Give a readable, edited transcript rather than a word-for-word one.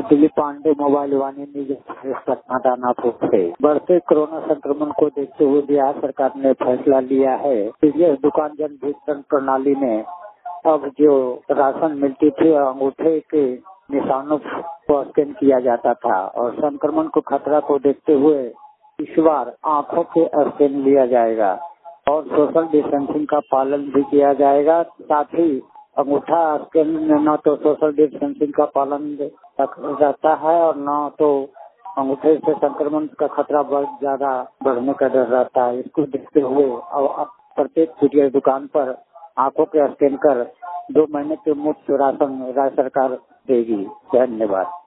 Dilip Pandey, mobile Vaani news express Patna Danapur से। बढ़ते corona संक्रमण को देखते हुए बिहार सरकार ने फैसला लिया है कि यह दुकान जन वितरण प्रणाली में अब जो राशन मिलती थी अंगूठे के निशानों को स्कैन किया जाता था और संक्रमण को खतरा को देखते हुए इस बार आंखों के स्कैन लिया जाएगा और सोशल डिस्टेंसिंग का पालन भी किया जाएगा। साथ ही अंगूठा स्कैन में न तो सोशल डिस्टेंसिंग का पालन रहता है और न तो अंगूठे से संक्रमण का खतरा बहुत ज्यादा बढ़ने का डर रहता है। इसको देखते हुए अब प्रत्येक खुदरा दुकान पर आंखों के स्कैन कर 2 महीने के मुफ्त राशन राज्य सरकार देगी। धन्यवाद।